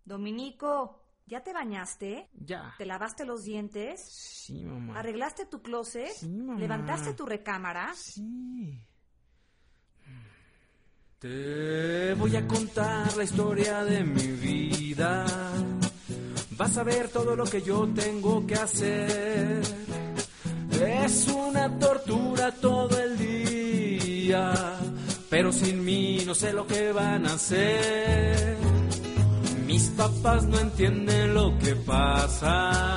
Dominico, ¿ya te bañaste? Ya. ¿Te lavaste los dientes? Sí, mamá. ¿Arreglaste tu closet? Sí, mamá. ¿Levantaste tu recámara? Sí. Te voy a contar la historia de mi vida. Vas a ver todo lo que yo tengo que hacer. Es una tortura todo el día, pero sin mí no sé lo que van a hacer. Mis papás no entienden lo que pasa.